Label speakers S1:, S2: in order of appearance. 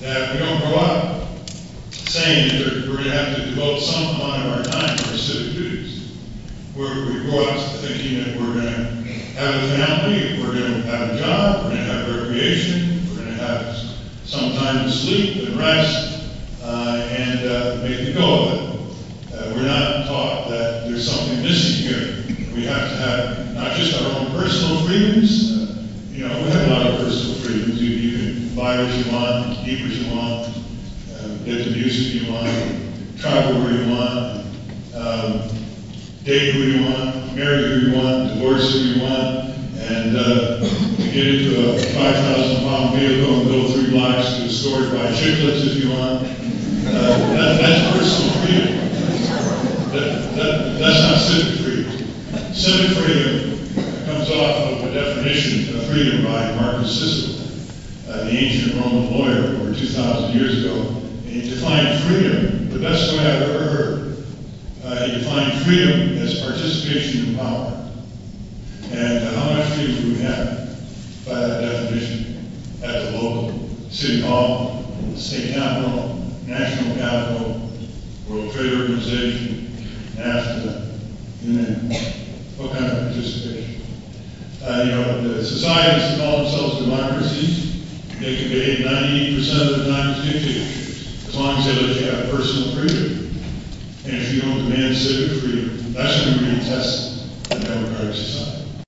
S1: that we don't grow up saying that we're going to have to devote some amount of our time to our civic duties. We grow up thinking that we're going to have a family, we're going to have a job, we're going to have recreation, we're going to have some time to sleep and rest, and make a go of it. We're not taught that there's something missing here. We have to have not just our own personal freedoms. We have a lot of personal freedoms. You can buy what you want, eat what you want, get the music you want, travel where you want, date who you want, marry who you want, divorce who you want, and get into a 5,000-pound vehicle and go 3 blocks to a store to buy chiclets if you want. That's personal freedom. That's not civic freedom. Civic freedom comes off of a definition of freedom by Marcus Cicero, the ancient Roman lawyer over 2,000 years ago. And he defined freedom the best way I've ever heard. He defined freedom as participation in power. And how much freedom do we have by that definition at the local city hall, state capitol, national capital, World Trade Organization, NAFTA, you name it. What kind of participation? The societies that call themselves democracies, they can behave 98% of the time as dictatorships, as long as they let you have personal freedom. And if you don't demand civic freedom, that's when you really test a democratic society.